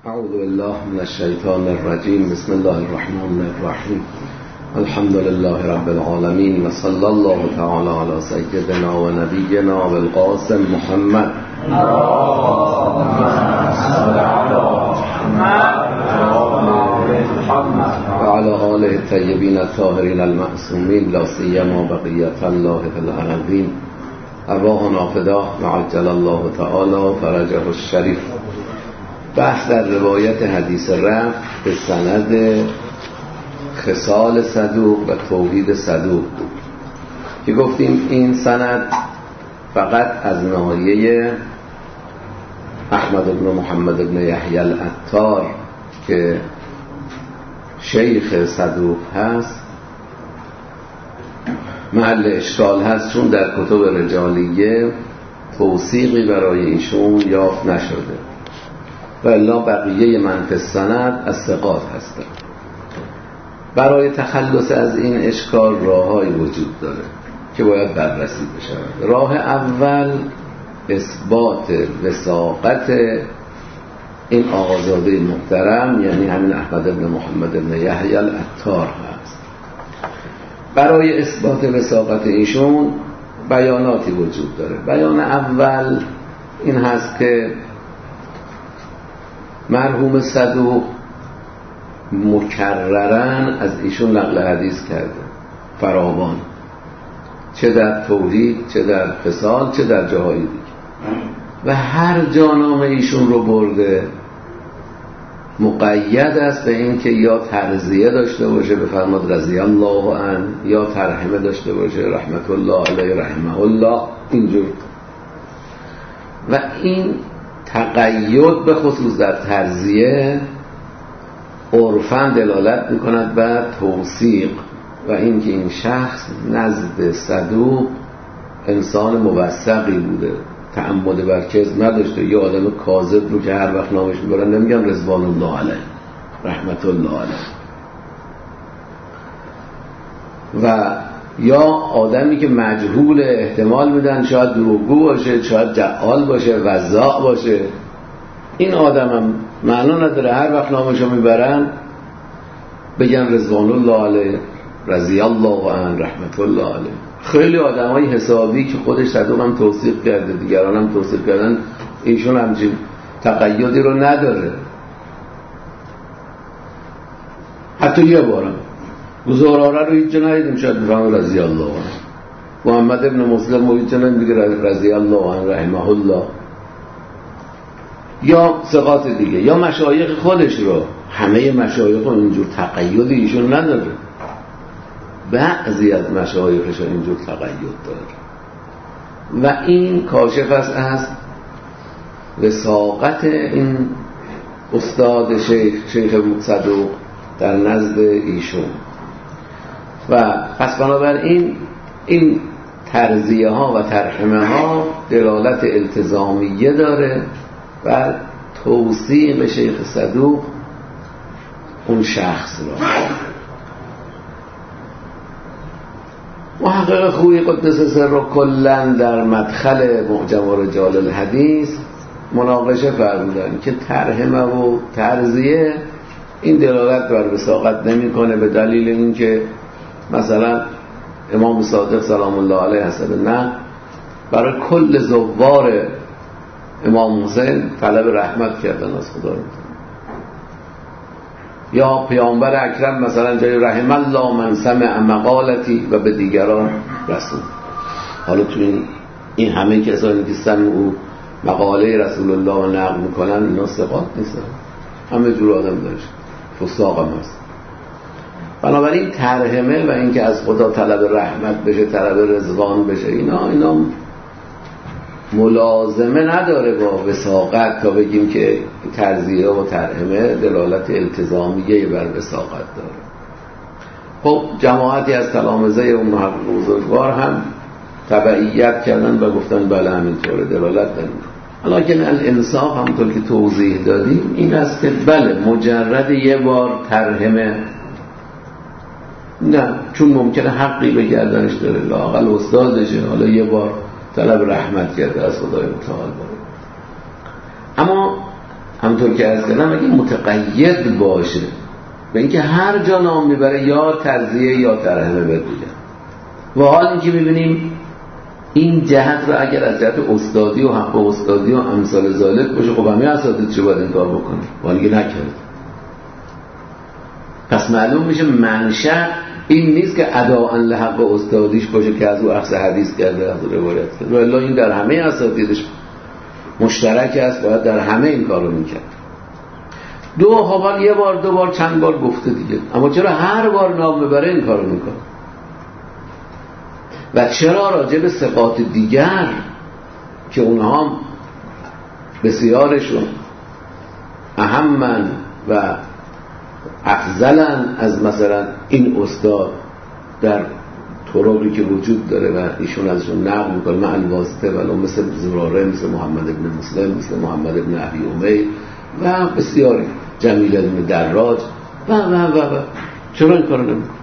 اعوذ بالله من الشیطان الرجیم. بسم الله الرحمن الرحیم. الحمد لله رب العالمین و صلی الله تعالی علی سیدنا و نبینا و القاسم محمد و علی آله الطیبین الطاهرین المعصومین لا سیما بقیة الله فی الارضین. ارواحنا فداه و عجل الله تعالی فرجه الشریف. بحث در روایت حدیث رفع به سند خصال صدوق و توحید صدوق که گفتیم این سند فقط از ناحیه احمد بن محمد بن یحیی العطار که شیخ صدوق هست محل اشکال هست، چون در کتب رجالیه توثیقی برای ایشون یافت نشده و الا بقیه من فی السند از ثقات هستند. برای تخلص از این اشکال راه‌هایی وجود داره که باید بررسی بشه. راه اول اثبات وثاقت این آقازاده محترم، یعنی همین احمد بن محمد بن یحیی العطار هست. برای اثبات وثاقت ایشون بیاناتی وجود داره. بیان اول این هست که مرحوم صدوق مکررن از ایشون نقل حدیث کرده، فراوان، چه در توحید، چه در خصال، چه در جاهای دیگه، و هر جا نام ایشون رو برده مقید است به این که یا ترضیه داشته باشه بفرماد رضی الله عنه، یا ترحمه داشته باشه رحمت الله علیه رحمه الله، اینجور. و این تقید به خصوص در ترضیه عرفاً دلالت میکند بر توثیق و اینکه این شخص نزد صدوق انسان موثقی بوده، تعمد بر کذب نداشته. یه آدم کاذب رو که هر وقت نامش میبرن نمیگن رضوان الله علیه رحمت الله علیه، و یا آدمی که مجهول احتمال میدن شاید دروغگو باشه، شاید جعال باشه، وزاع باشه. این آدم هم معنا نداره هر وقت نامشو میبرن بگن رضوان الله علیه رضی الله عنه رحمت الله علیه. خیلی آدمای حسابی که خودش صدوق هم توثیق کرده، دیگران هم توثیق کردن، ایشون همچین تقیدی رو نداره. حتی یه بارم زراره رو هیچ جا ندیدیم شاید بفهم رضی الله عنه. محمد ابن مسلم رو هیچ جا نمیگه رضی الله عنه رحمه الله، یا ثقات دیگه، یا مشایخ خودش رو. همه مشایخ اینجور تقییدی ایشون نداره، بعضی از مشایخش اینجور تقیید داره، و این کاشف است از وثاقت این استاد شیخ صدوق در نزد ایشون. و پس بنابراین این ترضیه ها و ترحمه ها دلالت التزامیه داره و توثیق شیخ صدوق اون شخص را. محقق خویی قدس سر رو کلن در مدخل معجم رجال الحدیث مناقشه فرمودن که ترحمه و ترضیه این دلالت بر وثاقت نمیکنه، به دلیل اینکه مثلا امام صادق سلام الله علیه حسب نه برای کل زوار امام حسین طلب رحمت کردن از خدا. یا پیامبر اکرم مثلا جای رحم الله من سمع مقالتی و به دیگران رسول. حالا تو این همه کسانی که سمع او مقاله رسول الله نقل میکنن اینا ثقات نیستن، همه جور آدم داشت، فساق هم هست. بنابراین ترحمه و اینکه از خدا طلب رحمت بشه، طلب رضوان بشه، اینا ملازمه نداره با وثاقت تا بگیم که ترضیه و ترحمه دلالت التزامیه بر وثاقت داره. خب جماعتی از تلامذه اون محقق بزرگوار هم تبعیت کردن و گفتن بله همینطوره، دلالت داره. حالا الانصاف همونطور که توضیح دادیم این است که بله مجرد یه بار ترحمه نه، چون ممکنه حقی به گردنش داره، لااقل استادشه، حالا یه بار طلب رحمت کرده از خدای متعال. اما همونطور که از کردم اگه متقید باشه به اینکه هر جا نام میبره یا ترضیه یا ترحمه بد بگن. و حال اینکه ببینیم این جهت رو اگر از جهت استادی و حق استادی و امثال ذالک باشه، خب همه اساتید چه باید این کار بکنه؟ ولی نکرد. پس معلوم میشه منشأ این نیست که اداء لحق استادیش باشه که از او اخذ حدیث کرده، از او روایت کرده. والله این در همه اساتیدش مشترک است، باید در همه این کارو میکرد. حال یه بار دو بار چند بار گفته دیگه، اما چرا هر بار نام ببره این کارو میکنه؟ و چرا راجع به ثقات دیگر که اونها بسیارشون اهمن و افضلن از مثلا این استاد در طرقی که وجود داره و ایشون ازشون نقل میکنه مع الواسطه، ولو مثل زراره، مثل محمد ابن مسلم، مثل محمد ابن ابی امیر و بسیاری، جمیل ابن دراج و چرا این کارو نمیکنه؟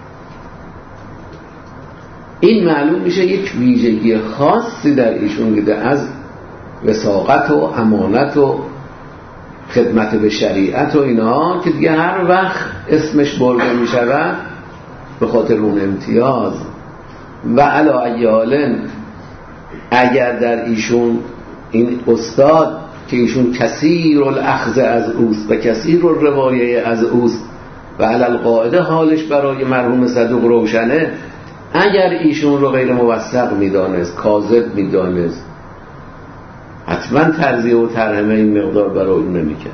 این معلوم میشه یک ویژگی خاصی در ایشون بوده از وثاقت و امانت و خدمت به شریعت و اینا، که دیگه هر وقت اسمش برده میشود به خاطر اون امتیاز. و علی ای حال اگر در ایشون این استاد که ایشون کثیر الاخذ از اوست و کثیر الروایه از اوست و علی القاعده حالش برای مرحوم صدوق روشنه، اگر ایشون رو غیر موثق میدانست، کاذب میدانست، حتما ترضیه و ترحمه این مقدار برای اون نمیکرد.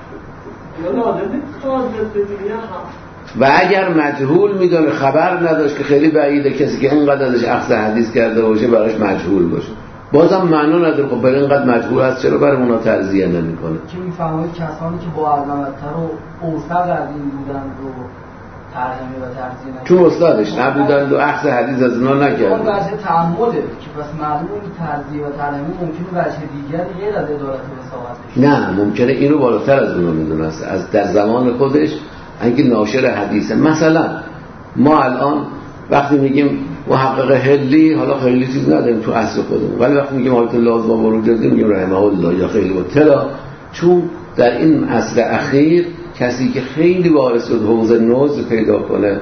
و اگر مجهول میدانه، خبر نداشت، که خیلی بعیده کسی که اینقدر ازش اخذ حدیث کرده باشه براش مجهول باشه، بازم معنا نداره. خب برای اینقدر مجهول هست چرا برای اونا ترضیه نمیکنه؟ که میفهمید کسانی که با عظمت‌تر و اوثق از این بودن رو ترجمه و ترضیه نکنه، چون استادش نبودند و اخذ حدیث از اونا نکرد. اون وجه تعمده که پس معلومه این ترضیه و ترحمه ممکنه وجه دیگری غیر از ادارت و وثاقت بشه. نه، ممکنه اینو بالاتر از اونا میدونست، از در زمان خودش اگه ناشر حدیثه. مثلا ما الان وقتی میگیم محقق حلی، حالا خیلی چیز نداریم تو اصل خودمون، ولی وقتی میگیم حالت لازم با بروجردی میگیم رحمه الله یا خیلی با تلا، چون در این عصر اخیر کسی که خیلی وارث شد حوض نوز پیدا کنه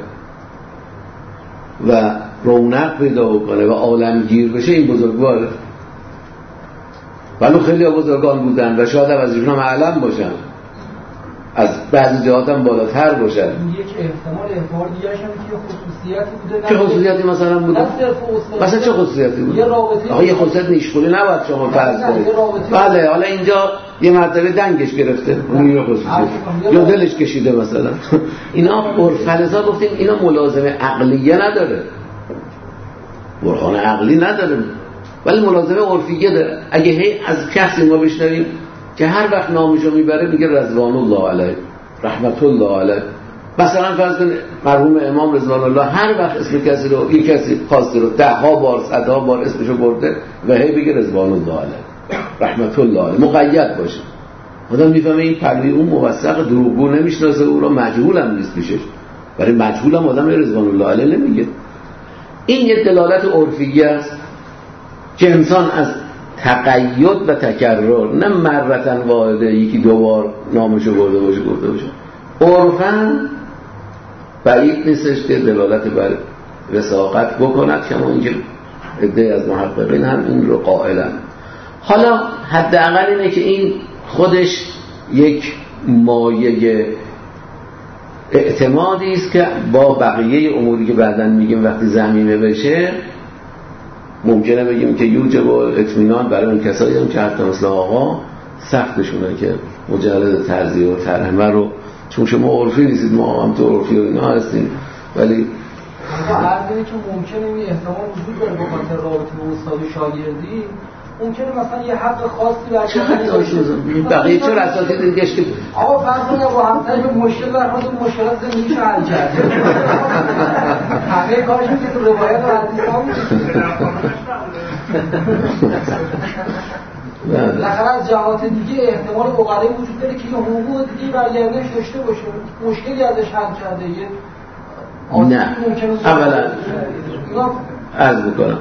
و رونق پیدا کنه و عالمگیر بشه، این بزرگواره. ولو خیلی بزرگان بودن و شاید از ایشون هم اعلم باشن، از بعضی جهات هم بالاتر باشن. یک احتمال دیگه هم که خصوصیتی بوده. چه خصوصیتی مثلا بوده؟ مثلا چه خصوصیتی بوده؟ یه رابطه. آقا یه خصوصیت نیشخوری نباید شما فرض کنید. بله، حالا اینجا یه مرتبه دنگش گرفته، اون یه خصوصیت. یا دلش کشیده مثلا. اینا عرف‌فلزا گفتیم اینا ملازمه عقلیه نداره. برهان عقلی نداره. ولی ملازمه عرفیه داره. اگه هی از کسی ما بشنویم که هر وقت نامشو میبره میگه رضوان الله علیه، رحمت الله علیه، مثلا فرض کن مرحوم امام رضوان الله هر وقت اسم کسی رو، یک کسی خاصی رو 10 بار 100 بار اسمشو برده و هی بگه رضوان الله علیه، رحمت الله علیه، مقید باشه. آدم میفهمه این پلوی اون موثق، دروغگو نمیشناسه، او رو مجهول هم نیست پیشش. برای مجهول هم آدم رضوان الله علیه نمیگه. این یک دلالت عرفیه است که انسان از تقید و تکرر، نه مرتن واحده یکی دو بار نامشو برده باشه گفته باشه، عرفاً بعید نیستش که دلالت بر وثاقت بکند، کما اینکه عده از محققین هم این رو قائلن. حالا حداقل اینه که این خودش یک مایه اعتمادی است که با بقیه اموری که بعداً میگیم وقتی ضمیمه بشه ممکنه بگیم که یوجب اطمینان برای اون کسایی هم که حتی مثل آقا سختشونه که مجرد ترضیه و ترحمه رو، چون شما عرفی نیستید، ما هم تو عرفی و اینا هستیم، ولی عرضی که ممکنه این احتمال وجود داره به خاطر رابطه با استاد و شاگردی، ممکنه مثلا یه حق خاصی برای بقیه چرا اساتید دیگه‌اش که آقا فرض کنید با همسر به مشکل برخورد، مشکلات زندگیش حل کرد، همه کارش که تو روایت و حدیث ها بالاخره از جهات دیگه احتمال عقلایی وجود داره که یه حقوق دیگه برگردنش داشته باشه، مشکلی ازش حل کرده. یه نه، اولا عرض میکنم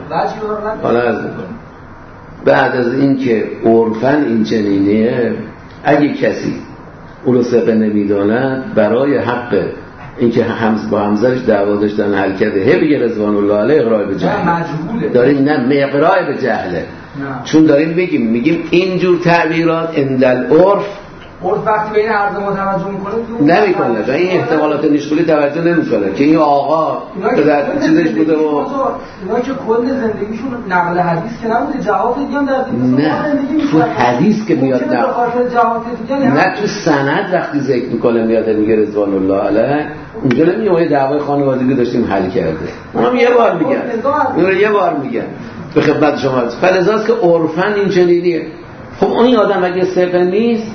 بعد از این که عرفاً این چنینیه، اگه کسی او رو ثقه نمیداند برای حق اینکه با همزرش دعوا داشتن حل کرده بگه رضوان الله علیه اقرار به جهل داریم، نه اقرار به جهله، چون داریم میگیم اینجور تعبیرات اندالعرف وقتی بین عرض ما توجه میکنه نمیکنه و این احتمالات نشغولی توجه نمیکنه که این آقا در چیزش بوده و اینا که کل زندگیشون نقل حدیث که نبوده، جهات دیگه هم در نه تو حدیث که میاد نه تو سند وقتی ذکر میکنه میاد میگه رضوان الله علیه، اونجا نمیگه دعوای خانوادگی داشتیم حل کرده، اونم یه بار میگن به خدمت شما. فلذاست که عرفن این چنینیه. خب این آدم اگه ثقه نیست،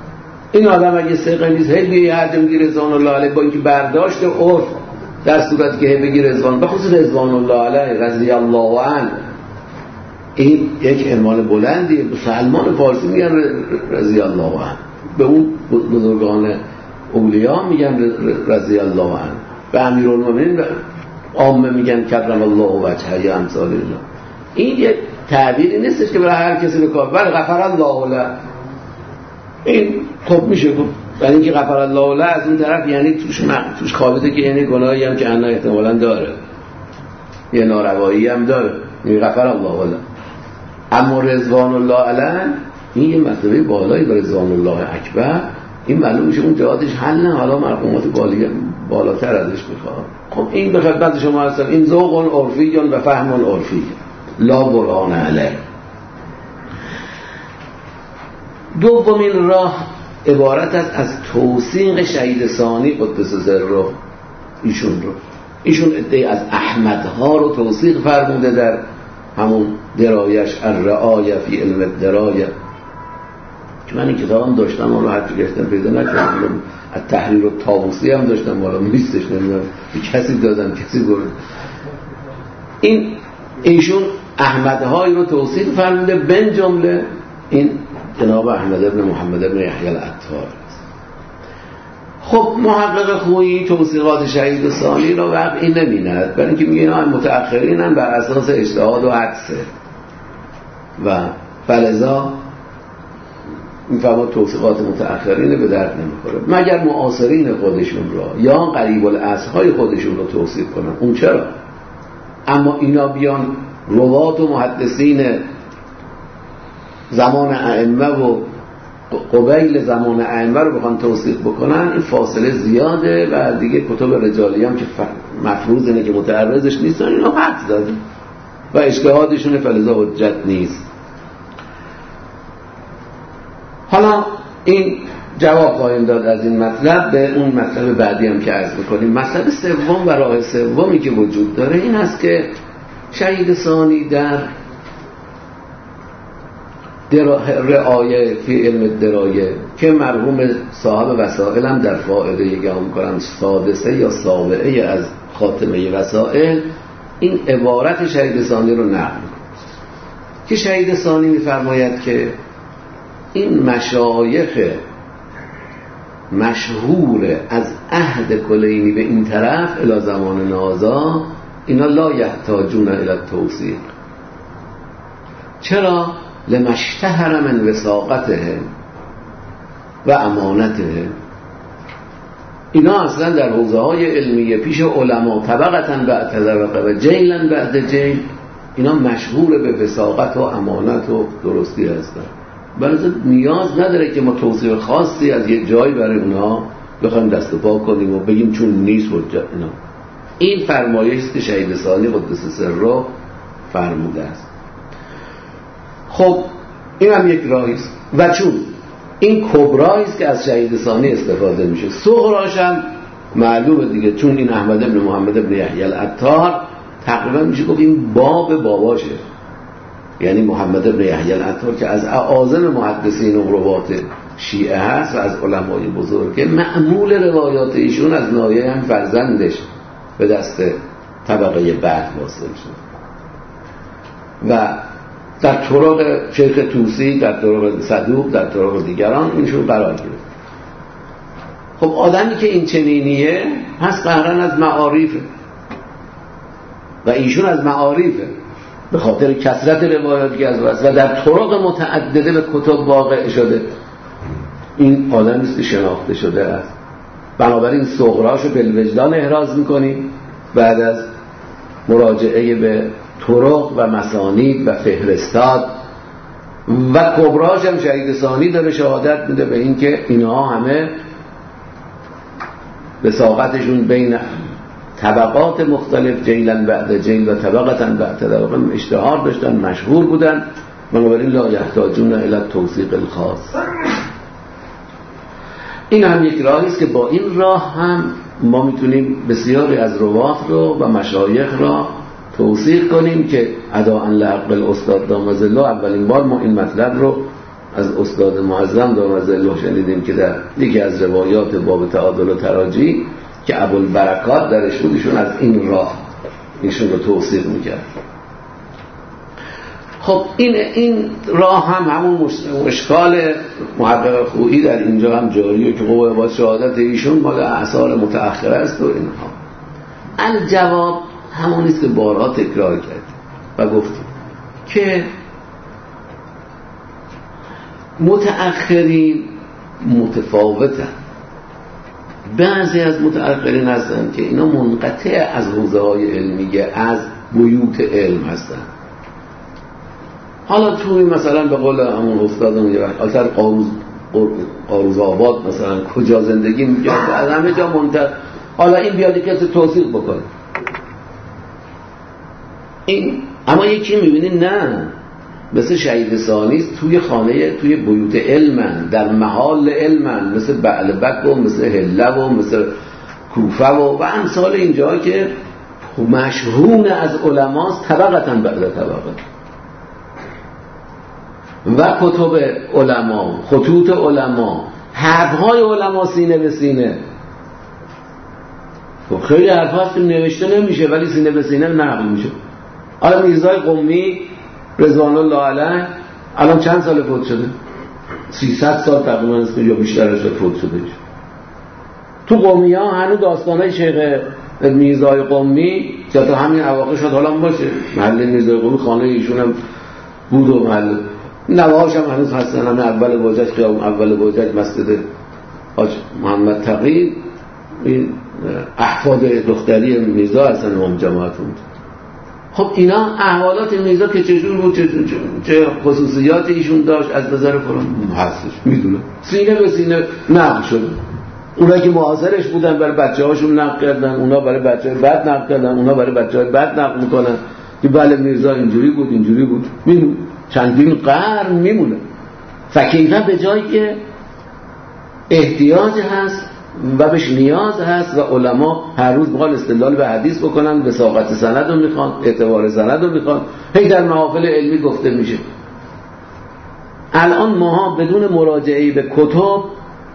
هی بیایی هر جا میگی رضوان الله علیه با اینکه برداشت عرف در صورتی که هی بگی رضوان، بخصوص رضوان الله علیه رضی الله عنه، این یک عنوان بلندیه. مسلمان فارسی میگن رضی الله عنه، به اون بزرگان اولیا میگن رضی الله عنه، به امیرالمومنین عامه میگن کرم الله وجهه یا امثال الله. این یک تعبیری نیستش که برای هر کسی بکار، بله غفر الله له، این خب میشه گفت، برای اینکه غفر الله له از اون طرف یعنی توش خوابیده که یعنی گناهی هم که انا احتمالاً داره، یه ناروایی هم داره، یعنی غفر الله له. اما رضوان الله علیه این یه مرتبه بالایی به رضوان الله اکبر، این معلوم میشه اون جهاتش حل نه، حالا مرقومات بالاتر ازش بخواد. خب این به خدمت شما هستم، این ذوق عرفی و فهم عرفی لا برهان علیه. دومین راه عبارت است از توثیق شهید ثانی قدس سره ایشون ادعای از احمدها رو توثیق فرموده در همون درایش الرعایه فی علم الدرایه، که من این کتاب هم داشتم، اون رو حتی گرفتم پیدا نکردم، از تحریر الطاووسی هم داشتم، والا نیستش، نمیدونم کسی دادم کسی برد. ایشون احمدهایی رو توصیف فرموده، بن جمله این جناب احمد ابن محمد ابن یحیی العطار. خب محقق خویی توصیفات شهید ثانی رو وقعی نمی‌بیند، برای اینکه میگه اینا متأخرین هم بر اساس اجتهاد و حدسه و فلذا میفهمد توصیفات متأخرین به درد نمیخوره، مگر معاصرین خودشون را یا قریب العصرهای خودشون رو توصیف کنن، اون چرا. اما اینا بیان روات و محدثین زمان ائمه و قبیل زمان ائمه رو بخوان توصیف بکنن، این فاصله زیاده و دیگه کتب رجالی هم که مفروض اینه که متعرضش نیستن، اینا حد داده و اجتهادشون فلذا حجت نیست. حالا این جواب خواهیم داد از این مطلب به اون مطلب بعدی هم که عرض میکنیم. مطلب سوم و راه سومی که وجود داره این است که شهید ثانی در رعایه فی علم درایه که مرحوم صاحب وسائل هم در فائده یگام کنم سادسه یا سابعه از خاتمه وسائل این عبارت شهید ثانی رو نقل میکنه که شهید ثانی میفرماید که این مشایخ مشهور از عهد کلینی به این طرف الی زمان نازا اینا لا یحتاجون الی التوثیق. چرا؟ لما اشتهر من وثاقته و امانته. اینا اصلا در حوزه های علمیه پیش علما طبقتاً بعد طبقه و جیلاً بعد جیل اینا مشهور به وثاقت و امانت و درستی هستن، برای نیاز نداره که ما توصیف خاصی از یه جایی برای اونها بخوایم دست و پا کنیم و بگیم چون نیست حجت. اینا این فرمایشی است که شهید ثانی قدس سره فرموده است. خب این هم یک راهی است و چون این کبرایی است که از شهید ثانی استفاده میشه، صغراش هم معلومه دیگه، چون این احمد ابن محمد ابن یحیی العطار تقریبا میشه گفت این باب باباشه، یعنی محمد ابن یحیی العطار که از اعاظم محدثین و روات شیعه هست و از علمای بزرگه، معمول روایات ایشون از نایه هم فرزندش به دست طبقه بعد واصل شد و در طرق شیخ طوسی، در طرق صدوق، در طرق دیگران اینشون قرار گرفت. خب آدمی که این چنینیه پس قهرن از معارفه و ایشون از معارفه به خاطر کثرت روایاتی که از واسه و در طرق متعدده به کتب واقع شده. این آدم نیست که شناخته شده است. بنابراین صغراشو بالوجدان احراز میکنیم بعد از مراجعه به طرق و مسانید و فهرستات، و کبراش هم شهید ثانی داره شهادت میده به این که اینها همه وساقتشون بین طبقات مختلف جیلن بعد جیل و طبقتا بعد طبقه اشتهار داشتن، مشهور بودن، بنابراین لا یحتاجون الی التوثیق الخاص. این هم یک راهی است که با این راه هم ما میتونیم بسیاری از روات رو و مشایخ را توثیق کنیم که اداء لحق الاستاد دام ظله. اولین بار ما این مطلب رو از استاد معظم دام ظله شنیدیم که در یکی از روایات باب تعادل و تراجی که ابوالبرکات درش بود، ایشون از این راه ایشون رو توثیق میکرد. خب این راه هم همون اشکال محقق خویی در اینجا هم جاریه که قوه با شهادت ایشون مال اعصار متأخره است و اینها. الجواب همون است که بارها تکرار کرد و گفتیم که متأخرین متفاوتن. بعضی از متأخرین هستن که اینا منقطع از حوزه‌های علمیه، از بیوت علم هستن. حالا توی مثلا به قول همون استادم یه وقت آخر قاروز آباد مثلا کجا زندگی می‌کرد، از همه جا منتر، حالا این بیادی کسی توثیق بکنه این. اما یکی می‌بینی نه، مثل شهید ثانی توی خانه، توی بیوت علمن، در محال علمن، مثل بعلبک و مثل هله و مثل کوفه و امثال اینجا که مشهون از علماست طبقتاً بعد طبقه، و کتب علما، خطوط علما، حرفهای علما سینه به سینه. خب خیلی حرفا هست که نوشته نمیشه ولی سینه به سینه نقل میشه. حالا میرزای قمی رضوان الله علیه الان چند سال فوت شده؟ 300 سال تقریبا است یا بیشترش فوت شده. تو قمی ها هنوز داستانای شیخ میرزای قمی که تا همین اواخر شد حالا باشه، محل میرزای قمی خانه ایشون هم بود و محل نواهاش هم هنوز هستن. همه اول بوجج، خیابون اول بوجج، مسجد حاج محمد تقی، این احفاد دختری میرزا هستن امام جماعتون. خب اینا احوالات میرزا که چجور بود، چه خصوصیات ایشون داشت از نظر فرام هستش میدونه، سینه به سینه نقل شده. اونا که معاصرش بودن برای بچه‌هاشون نقل کردن، اونا برای بچه‌های بعد نقل کردن، اونا برای بچه‌های بعد نقل میکنن که بله میرزا اینجوری بود اینجوری بود، میدونه چندین قرن میمونه. فکیفه به جایی که احتیاج هست و بهش نیاز هست و علما هر روز بخوان استدلال به حدیث بکنن، به وثاقت سند رو میخوان، اعتبار سند رو میخوان، هی در محافل علمی گفته میشه. الان ماها بدون مراجعه به کتب،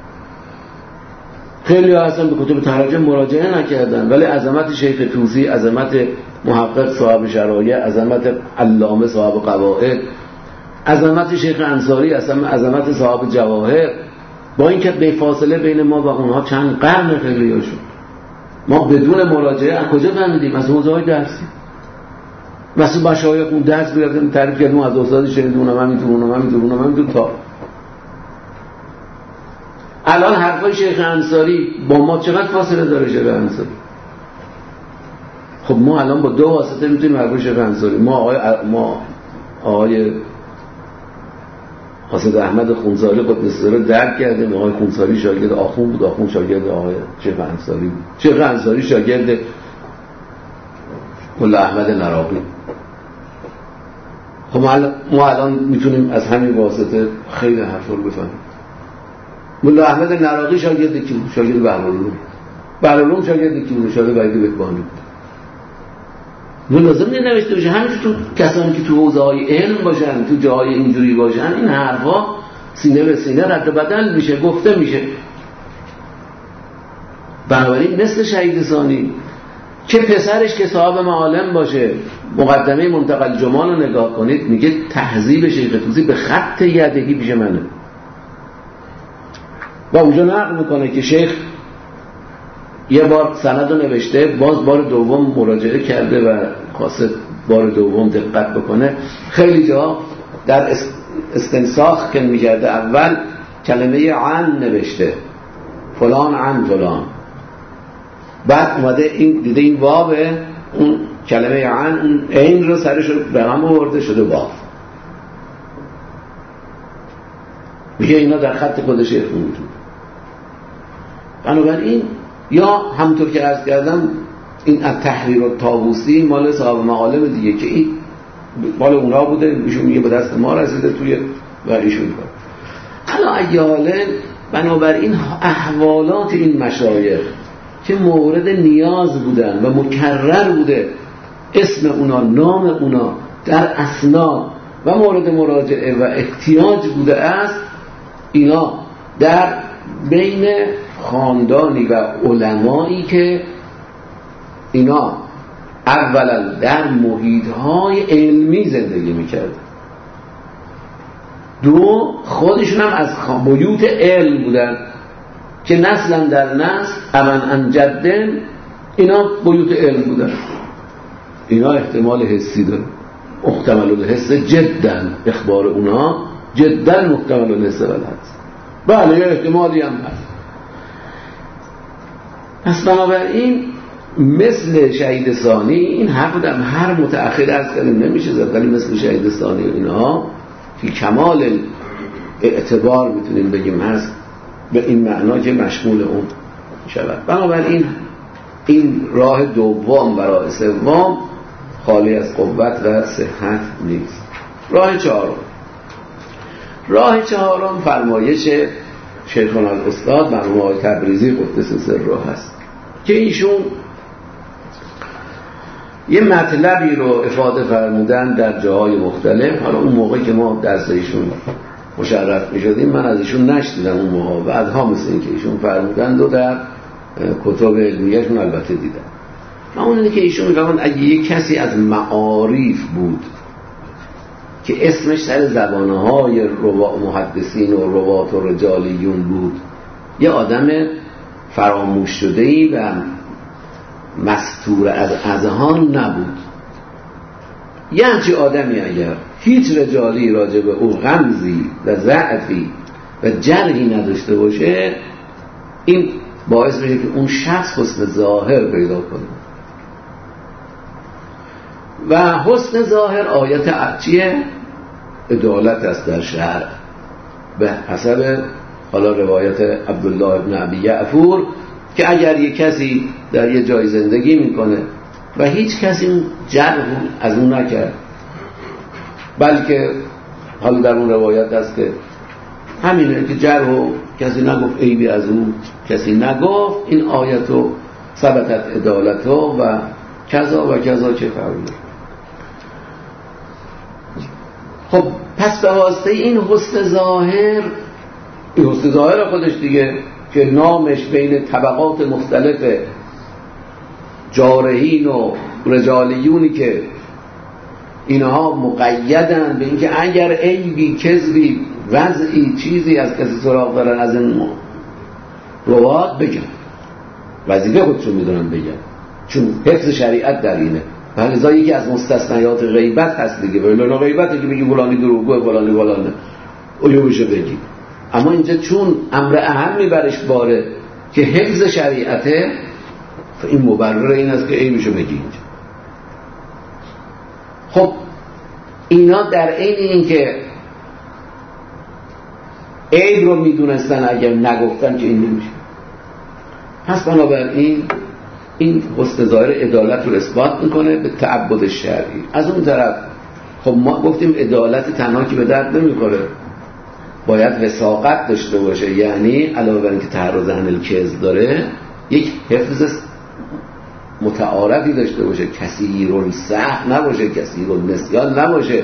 خیلی هستن به کتب تراجم مراجعه نکردن، ولی عظمت شیخ طوسی، عظمت محقق صاحب شرایع، عظمت علامه صاحب قواعد، عظمت شیخ انصاری، عظمت صاحب جواهر، با اینکه به فاصله بین ما و اونها چند قرن خیلی شد، ما بدون مراجعه از کجا فهمیدیم؟ از حوزه‌های درسی. مثلا مشایخ اون درس بیاریم تعریف کردیم از استاد شنیدیم، اونم همینطور تا الان حرفای شیخ انصاری با ما چقدر فاصله داره؟ شیخ انصاری خب ما الان با دو واسطه میتونیم حرفای شیخ انصاری، ما آقای حاسد احمد خونساری قدس سره درک کردیم. آقای خونساری شاگرد آخوند بود، آخوند شاگرد آقای شیخ انصاری بود، شیخ انصاری شاگرد ملا احمد نراقی. خب ما الان میتونیم از همین واسطه خیلی حرفا رو بفهمیم. ملا احمد نراقی شاگرد کی بود؟ شاگرد بهرالعلوم شاگرد کی بود؟ شاگرد وحید بهبانی بود. لازم نوشته باشه همینجور تو کسانی که تو حوزه‌های علم باشن، تو جاهای اینجوری باشن، این حرفا سینه به سینه رد بدل میشه، گفته میشه. بنابراین مثل شهید ثانی که پسرش که صاحب معالم باشه، مقدمه منتقل جمال رو نگاه کنید، میگه تهذیب شیخ طوسی به خط یدهی پیش منه، و اونجا نقل میکنه که شیخ یه بار سند رو نوشته، باز بار دوم مراجعه کرده و خواسته بار دوم دقت بکنه. خیلی جا در استنساخ که میگرده اول کلمه عن نوشته، فلان عن فلان، بعد اومده این دیده این واوه، اون کلمه عن اون عین رو سرش رو به هم آورده شده واو. میگه اینا در خط خودش وجود. بنابراین یا همونطور که عرض کردم این التحریر الطاووسی مال صاحب معالم دیگه که این مال اونا بوده، ایشون میگه به دست ما رسیده توی و ایشون علا ایاله. بنابراین احوالات این مشایخ که مورد نیاز بودن و مکرر بوده اسم اونا، نام اونا در اسناد و مورد مراجعه و احتیاج بوده است، اینا در بین خاندانی و علمایی که اینا اولا در محیط‌های علمی زندگی می‌کرد، دو خودشون هم از بیوت علم بودن که نسلا در نسل ابن عن جدن اینا بیوت علم بودن. اینا احتمال حسی داره، محتمل الحس جدا، اخبار اونا جدا محتمل الحس هست. بله احتمالی هم هست. پس بنابراین مثل شهید ثانی این حق بودم هر متأخر از کردیم نمیشه زد، ولی مثل شهید ثانی اینها که کمال اعتبار میتونیم بگیم هست به این معنا که مشمول اون شود. بنابراین این راه دوم و راه سوم خالی از قوت و صحت نیست. راه چهارم فرمایش شیخنا الاستاد مرحوم آقای تبریزی قدس سره هست که ایشون یه مطلبی رو افاده فرمودن در جاهای مختلف. حالا اون موقع که ما درس ایشون مشرف می شدیم من از ایشون نشنیدم اون موقع، بعدها مثل این که ایشون فرمودن و در کتاب علمیهشون البته دیدم. اون اینه که ایشون میگن اگه یک کسی از معارف بود که اسمش سر زبانهای محدثین و روات و رجالیون بود، یه آدم فراموش شده‌ای و مستور از اذهان نبود، یه همچی آدمی اگر هیچ رجالی راجع به او غمزی و ضعفی و جرحی نداشته باشه، این باعث میشه که اون شخص حسن ظاهر پیدا کنه. و حسن ظاهر آیت چیه؟ عدالت است در شرع به حسب حالا روایت عبدالله ابن ابی یعفور که اگر یک کسی در یه جای زندگی میکنه و هیچ کسی جرح از اون نکرد، بلکه حالا در اون روایت است که همینه که جرح و کسی نگفت، عیبی از اون کسی نگفت، این آیتو ثبتت عدالتو و کذا و کذا چه فرمود. خب پس به واسطه این حسن ظاهر، این حسن ظاهر خودش دیگه که نامش بین طبقات مختلف جارحین و رجالیونی که اینها مقیدن به اینکه اگر عیبی، کذبی، وضعی، چیزی از کسی سراغ دارن از این روات بگن، وظیفه خودشون میدونن بگن، چون حفظ شریعت در اینه. لذا یکی از مستثنیات غیبت هست دیگه، ولی غیبته که بگی فلانی دروغگوه، فلانی فلانه، عیوبشو بگی. اما اینجا چون امر اهمی برش باره که حفظ شریعته، این مبرر این است که عیبشو بگی اینجا. خب اینا در عین این که عیب رو میدونستن اگر نگفتن که این نمیشه. پس بنابراین این حسن ظاهر عدالت رو اثبات میکنه به تعبد شرعی. از اون طرف خب ما گفتیم عدالت تنها که به درد نمیخوره، باید وثاقت داشته باشه، یعنی علاوه بر اینکه تعرض عن الکذب داره یک حفظ متعارفی داشته باشه، کثیر السهو نباشه، کثیر النسیان نباشه،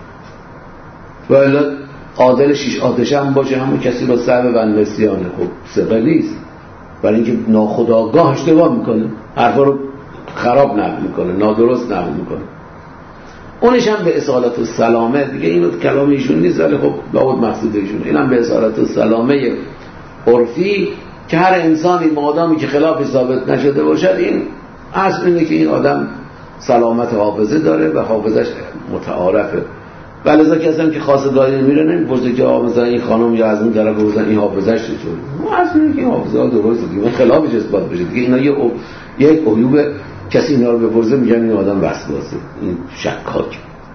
والا عادل 6 آتش هم باشه همون کثیر السهو و نسیانه. خب ثقه نیست، برای اینکه ناخودآگاه اشتباه میکنه، حرفا رو خراب نقل میکنه، نادرست نقل میکنه. اونش هم به اصالت و سلامه دیگه، اینو کلام ایشون نیست ولی خب لابد مقصود ایشونه، اینم به اصالت و سلامه عرفی که هر انسانی مادامی که خلاف ثابت نشده باشد، این اصل اینه که این آدم سلامت حافظه داره و حافظش متعارفه. ولذا کسی هم که خاص دایی میره نمیپرسه که مثلا این خانم یا از اون طرف بزن این حافظه‌اش چطوره. ما اصلا که این حافظه‌ها درسته دیگه، خلافش اثبات بشه دیگه. اینا یک عیوب کسی اینا رو بپرسه میگن این آدم وسواسه، این شکاک.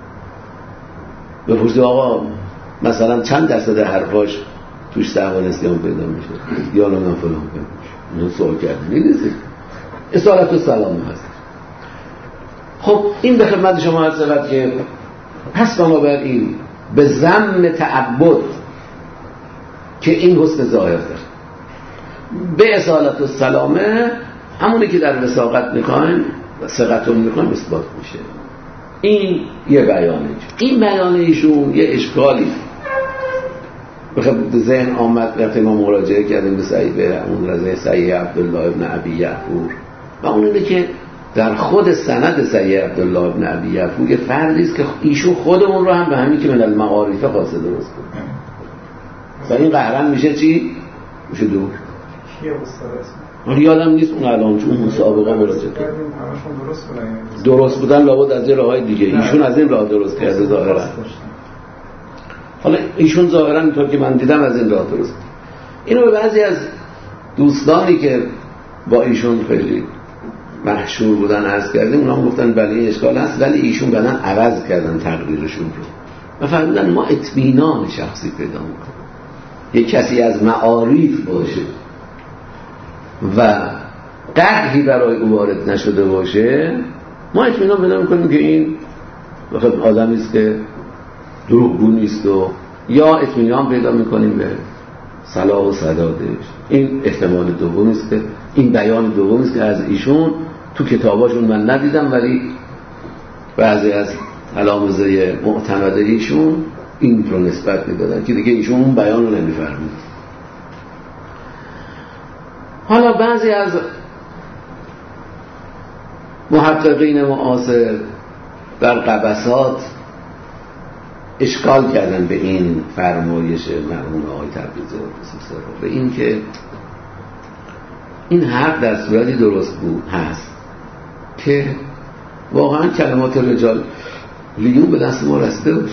بپرسه آقا مثلا چند درصد حرفاش توش صحوه نسیان پیدا میشه یا نه فلان پیدا میشه. اینو سوال کردن نیست. اصالت و سلام هست. خب این به خدمت شما عرض شود که پس بنابراین به ضمن تعبد که این حسن ظاهر داره، به اصالت و سلامه همونی که در وثاقت میکنن و ثقتون میکنن اثبات میشه. این یه بیانه. این بیانه ایشون یه اشکالی به ذهن آمد وقتی ما مراجعه کردیم به اون رضای صحیح عبدالله ابن ابی یعفور، و اون اینه که در خود سند صحیح عبدالله ابن ابی یعفور یه فردی است که ایشون خودمون رو هم به همین که من المعارف خواسته درست کنه. و این قهرن میشه چی؟ میشه دور. کیه استاد اسم؟ یادم نیست اون الان چون مسابقه مراجعه کرد. درست بودن لابد از یه راههای دیگه. ایشون از این راه درست کرده ظاهرا. حالا ایشون ظاهرا اینطور که من دیدم از این راه درست. اینو به بعضی از دوستانی که با ایشون خیلی مشهور بودن عرض کردیم، اونا هم گفتن بله این اشکال هست، ولی ایشون بعدن عوض کردن تقریرشون رو و فهمیدن ما اطمینان شخصی پیدا میکنیم. یک کسی از معارف باشه و قدحی برای او وارد نشده باشه، ما اطمینان پیدا میکنیم که این آدمی است که دروغگو نیست، و یا اطمینان پیدا میکنیم به صلاح و سدادش. این احتمال دومی است که این بیان دومی است که از ایشون تو کتاباشون من ندیدم، ولی بعضی از تلامذه معتمد ایشون این رو نسبت میدادن که دیگه ایشون اون بیان رو نمیفهمید. حالا بعضی از محققین معاصر در قبسات اشکال کردن به این فرمایش مرحوم آقای تبریزی به این که این حرف در صورتی درست بود هست که واقعا کلمات رجال لیون به دست ما رسیده باشه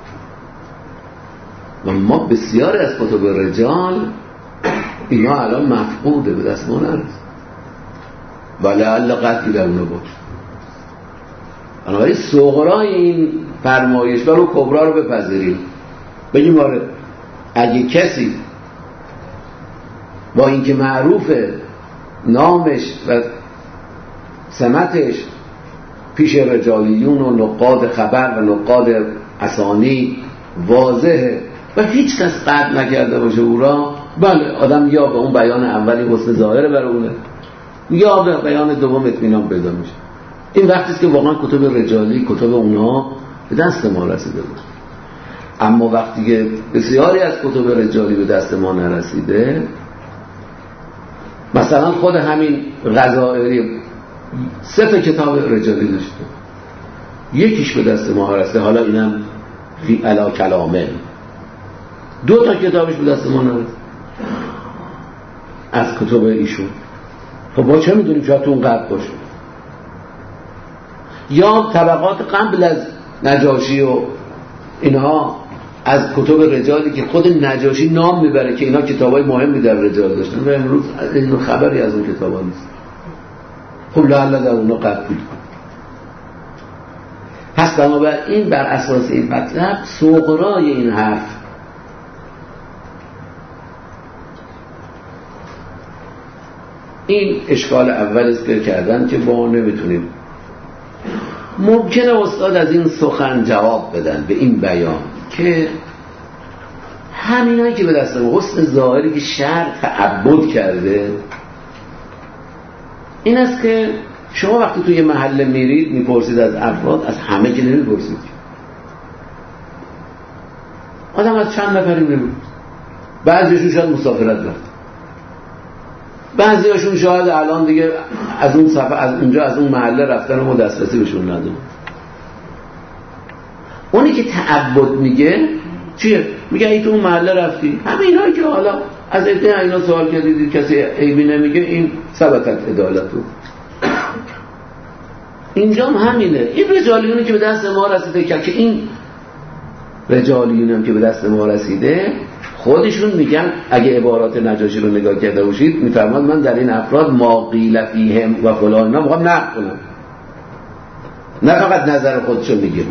و ما بسیاری از کتب رجال اینا الان مفقوده، به دست ما نرسید ولی لعل قطعی در اونو باشه. بنابراین صغرای این فرمایش و رو کبرا رو بپذیریم، بگیم آره اگه کسی با اینکه معروفه نامش و سمتش پیش رجالیون و نقاد خبر و نقاد اسانی واضحه و هیچ کس قطع نکرده باشه او را، بله آدم یا به اون بیان اولی حسن ظاهره برونه یا به بیان دوم اطمینان پیدا میشه. این وقتی است که واقعا کتب رجالی کتب اونها به دست ما رسیده بود. اما وقتی که بسیاری از کتب رجالی به دست ما نرسیده، مثلا خود همین غزائری 3 کتاب رجالی داشته، یکیش به دست ما رسیده، حالا اینم فی علا کلامه 2 کتابش به دست ما نرسیده از کتب ایشون. خب با چه میدونیم شاید تو اون قبل باشه، یا طبقات قبل از نجاشی و اینها از کتب رجالی که خود نجاشی نام میبره که اینا کتابای مهمی در رجال داشتن و امروز این خبری از اون کتابا نیست. خب لعل در اونا قبل بود. پس بنابراین بر اساس این مطلب صغرای این حرف این اشکال اول است که کردن که با نمیتونیم. ممکنه استاد از این سخن جواب بدن به این بیان که همینایی که به دست ما حسن ظاهری که شرع تعبد کرده این است که شما وقتی توی محله میرید میپرسید از افراد، از همه که نمیپرسید، آدم از چند نفری نمیپرسید. بعضیشون شاید مسافرت رفت، بعضیشون شاید الان دیگه از اون صفحه از اونجا از اون محله رفتن و ما دسترسی بهشون نداریم. اونی که تعبد میگه چیه؟ میگه ای تو اون محله رفتی، همه اینایی که حالا از اینا سوال کردید کسی عیبی نمیگه، این ثبتت عدالتو. اینجا هم همینه. این رجالیونی که به دست ما رسیده که این رجالیون هم که به دست ما رسیده خودشون میگن، اگه عبارات نجاشی رو نگاه کرده باشید میفرماد من در این افراد ما قیل فیهم و فلان اینا میخوام نقل کنم، نه فقط نظر خودشو میگه،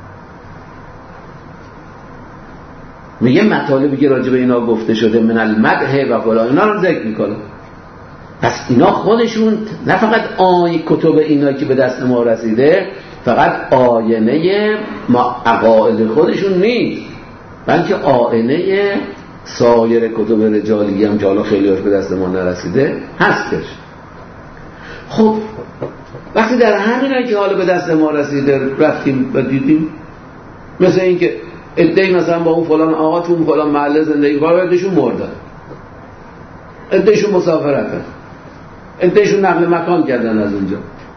میگه مطالبی که راجع به اینا گفته شده من المدح و فلان اینا رو ذکر میکنه. پس اینا خودشون نه فقط کتب اینا که به دست ما رسیده فقط آینه عقاید خودشون نیست، بلکه آینه سایر کتب رجالی هم که حالا خیلی‌هاش به دست ما نرسیده هستش. خب وقتی در همین که حالا به دست ما رسیده رفتیم و دیدیم، مثل این که ادعی مثلا با اون فلان آقا تو اون فلان محله زندگی کار، ادعیشون مردن، ادعیشون مسافرتن، ادعیشون نقل مکان کردن از اونجا.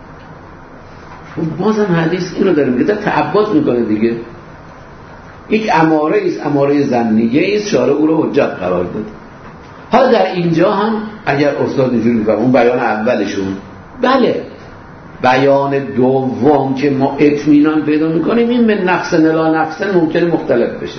بازم حدیث اینو داره میگه، در تعبد میکنه دیگه، یک اماره است، اماره ظنیه است، شارع او رو حجت قرار داد. حالا در اینجا هم اگر استاد اینجوری میگه اون بیان اولشون، بله بیان دوم که ما اطمینان پیدا میکنیم این من نفس نلا نفسن ممکنه مختلف بشه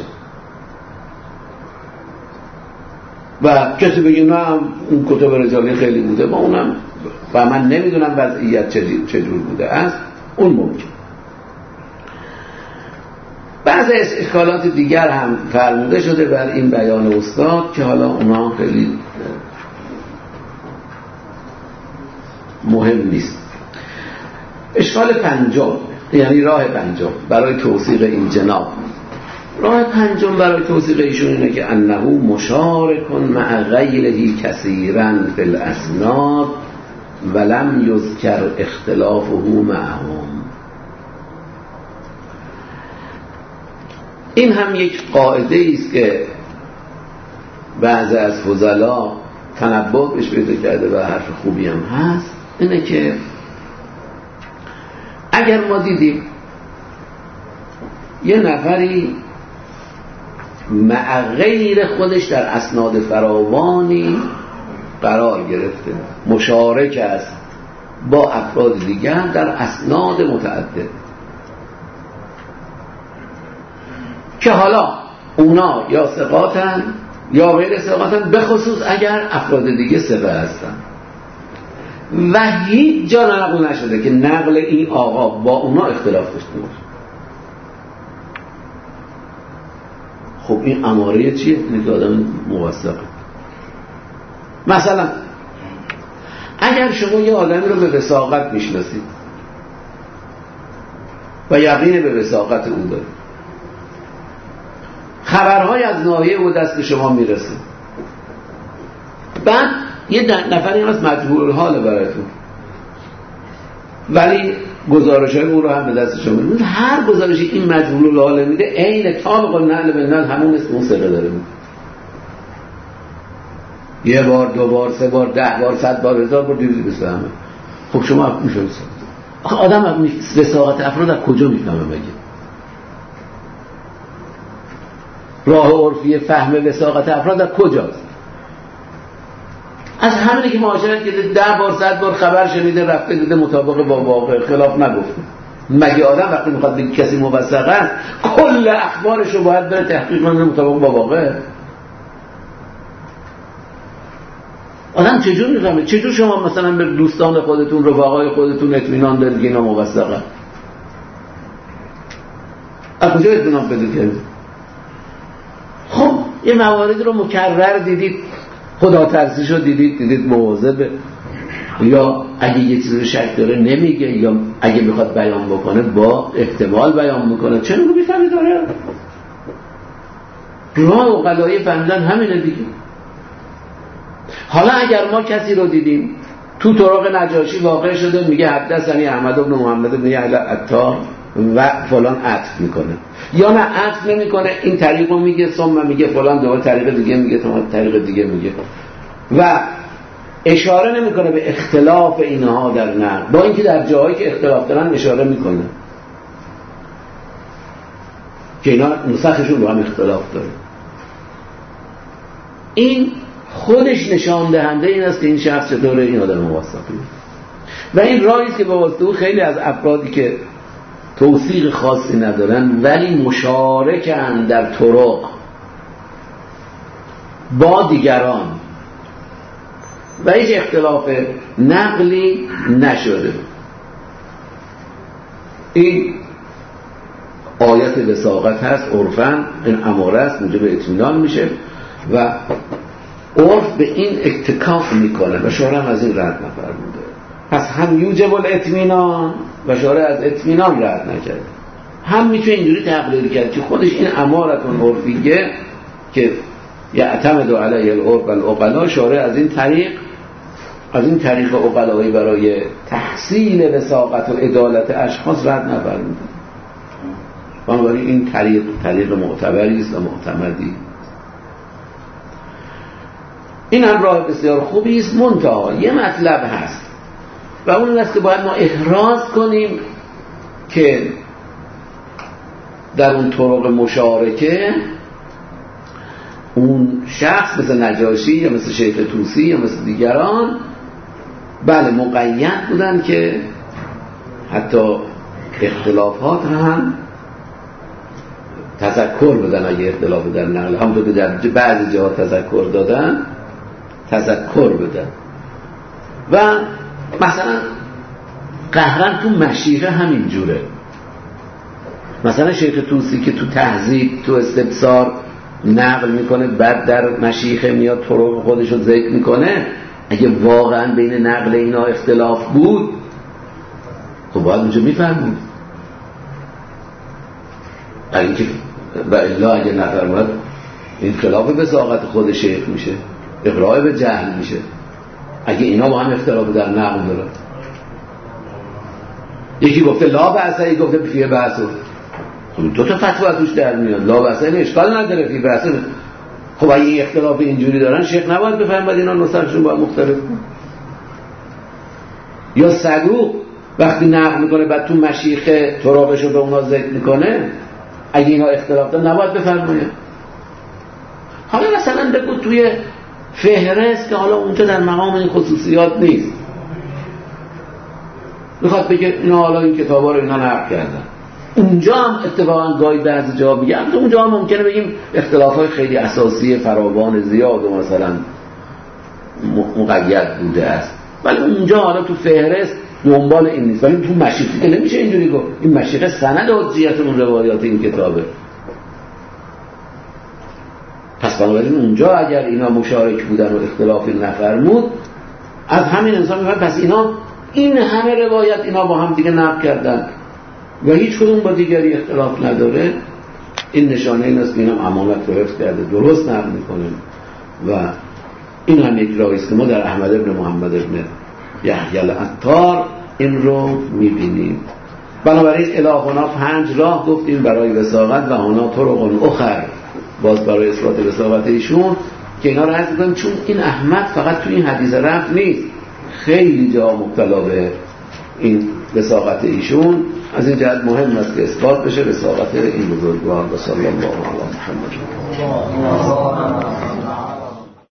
و کسی بگه نه اون کتب رجالی خیلی بوده با اونم و من نمیدونم وضعیت چجور بوده است، اون ممکن. بعضی اشکالات دیگر هم فرموده شده بر این بیان استاد که حالا اونا خیلی مهم نیست. اشکال پنجم، یعنی راه پنجم برای توثیق این جناب، راه پنجم برای توثیق ایشون اینه که انه مشارک مع غیره کثیرا فی الاسناد ولم یذکر اختلافه معهم. این هم یک قاعده است که بعضی از فضلا تنبه بهش پیدا کرده و حرف خوبی هم هست، اینه که اگر ما دیدیم یه نفری مع غیر خودش در اسناد فراوانی قرار گرفته، مشارک است با افراد دیگر در اسناد متعدد، که حالا اونا یا ثقاتن یا غیر ثقاتن، به خصوص اگر افراد دیگه ثقه هستن و هیچ جا نقل نشده که نقل این آقا با اونا اختلاف داشته باشه. خب این اماره چیه؟ اینه که آدم موثقه. مثلا اگر شما یه آدمی رو به وثاقت میشناسید و یقین به وثاقت اون دارید، خبرهای از ناحیه او دست شما میرسه، بعد یه نفری هست مجهول الحال براتون ولی گزارش‌های او رو هم به دست شما میده، هر گزارشی این مجهول الحال میده عین طابق النقل بالنقل همون اسم اون ثقه داره میده، یه بار، دو بار، سه بار، 10 بار، 100 بار، 1000 بار دیدید بسه همه. خب شما میشونید آخه آدم وثاقت افراد از کجا میفهمه مگه؟ راه عرفی فهم وثاقت افراد از کجاست؟ از همینی که معاشرت کرده 10 بار 100 بار خبر شنیده رفته دیده مطابق با واقع خلاف نگفته. مگه آدم وقتی میخواد بگه کسی موثق است کل اخبارش رو باید بره تحقیق کنه مطابق با واقع؟ آدم چجور میفهمه؟ چجور شما مثلا به دوستان خودتون رفقای خودتون اطمینان دارید که اینا موثقه؟ از کجا اطمینان پیدا کردید؟ خب یه موارد رو مکرر دیدید، خدا ترسیش رو دیدید مواظبه، یا اگه یه چیزی رو شک داره نمیگه، یا اگه میخواد بیان بکنه با احتمال بیان میکنه، چه رو میفهمید داره؟ راه و قلایه فهمیدن همینه دیگه. حالا اگر ما کسی رو دیدیم تو طرق نجاشی واقع شده میگه حدثنی احمد بن محمد بن یحیی العطار و فلان عطف میکنه، یا نه عطف نمیکنه این طریق رو میگه ثم میگه فلان دوباره طریق دیگه میگه ثم طریق دیگه میگه و اشاره نمیکنه به اختلاف اینها در نقل، با اینکه در جاهایی که اختلاف دارن اشاره میکنه که اینا نسخشون رو هم اختلاف داره. این خودش نشان دهنده این است که این شخص چطوره این آدم موثقی، و این راهی است که به واسطه خیلی از افرادی که توثیق خاصی ندارن ولی مشارکن در طرق با دیگران و هیچ اختلاف نقلی نشده. این آیت وثاقت هست، عرفاً این اماره است، موجب اطمینان میشه و عرف به این اتکاف میکنه و شارع از این رد نفرموده. پس هم یوجب الاطمینان و شارع از اطمینان رد نکرده، هم میتونه اینجوری تقریر کرد که خودش این امارتون عرفیه که یعتمد علیه العرف و العقلا، شارع از این طریق عقلایی برای تحصیل وثاقت و عدالت اشخاص رد نفرموده. بنابراین این طریق معتبری است و معتمدی. این هم راه بسیار خوبی است، منتها یه مطلب هست و اون است که باید ما احراز کنیم که در اون طرق مشارکه اون شخص مثل نجاشی یا مثل شیخ طوسی یا مثل دیگران بله مقید بودن که حتی اختلافات هم تذکر بدن، اگه اختلاف در نقل همونطور که در بعضی جاها تذکر دادن تذکر بدن. و مثلا قهرن تو مشیخه همین جوره. مثلا شیخ طوسی که تو تهذیب تو استبصار نقل میکنه بعد در مشیخه میاد طرق خودش رو ذکر میکنه، اگه واقعا بین نقل اینا اختلاف بود خب باید اونجا میفهمید، و الا اگه نفرماد این خلاف وثاقت خود شیخ میشه، اقراء به جهل میشه اگه اینا با هم اختلاف در نقل دارن. یکی گفته لا بأسه، یکی گفته فیه بأسه، دو تا فتوا توش در میاد. لا بأسه این اشکال نداره، فیه بأسه. خب اگه اختلاف اینجوری دارن شیخ نباید بفهمد اینا نسخشون باید مختلف. یا صدوق وقتی نقل میکنه بعد تو مشیخه طرقشو به اونا ذکر میکنه، اگه اینا اختلاف دارن نباید بفرمایه. حالا مثلا بگو توی فهرست که حالا اونجا در مقام این خصوصیات نیست، میخواد بگه اینا حالا این کتابا رو اینا نقل کردن، اونجا هم اتفاقا گاهی بعضی جا میگم اونجا هم ممکنه بگیم اختلافات خیلی اساسی فراوان زیاد و مثلا مقید بوده است، ولی اونجا حالا تو فهرست دنبال این نیست. ولی تو مشیخه که نمیشه اینجوری گفت، این مشیخه سند حجیت اون روایات این کتابه. پس بنابراین اونجا اگر اینا مشارک بودن و اختلافی نفرمود، از همین انسان میگن پس اینا این همه روایت اینا با هم دیگه نقل کردن و هیچ کدوم با دیگری اختلاف نداره. این نشانه این است که اینا امانت رو حفظ کرده، درست نقل میکنه و این هم یک راهی است که ما در احمد ابن محمد ابن یحیی العطار این رو میبینیم. بنابراین الهنا 5 راه گفتیم برای وثاقت و هنا طرق اخر، باز برای اثبات وثاقت ایشون که اینا رو عرض می‌کنیم چون این احمد فقط تو این حدیث رفت نیست، خیلی جا مبتلا به این وثاقت ایشون. از این جهت مهم است که اثبات بشه وثاقت این بزرگوار. و صلی الله علی محمد.